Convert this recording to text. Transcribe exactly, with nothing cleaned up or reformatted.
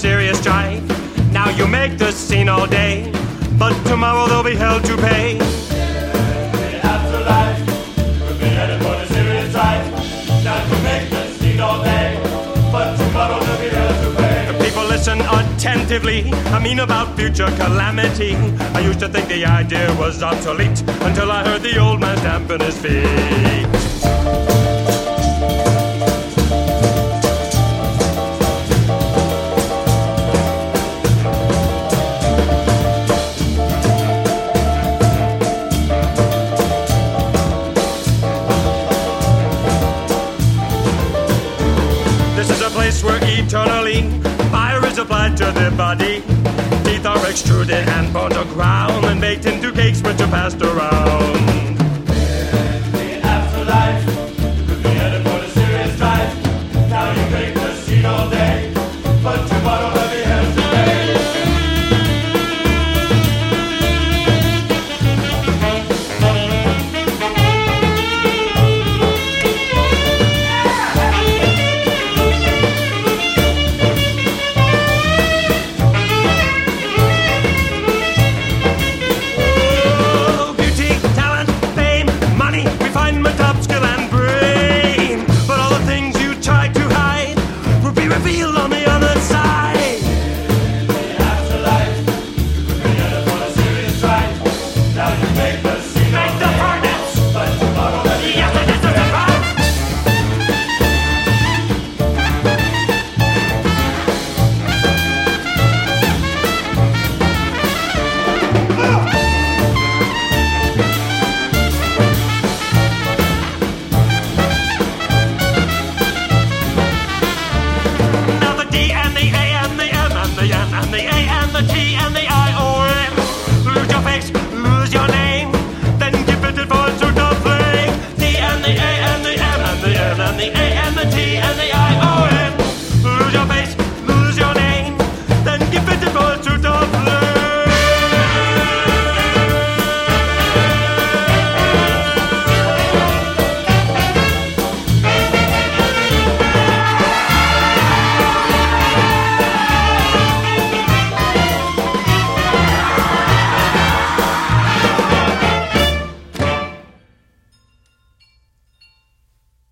serious strife. Now you make the scene all day, but tomorrow they'll be held to pay. The afterlife could be headed for the serious strife. Now you make the scene all day, but tomorrow they'll be held to pay. People listen attentively, I mean about future calamity. I used to think the idea was obsolete until I heard the old man stamping his feet. This is a place where eternally fire is applied to the body. Teeth are extruded and bones are ground and baked into cakes which are passed around.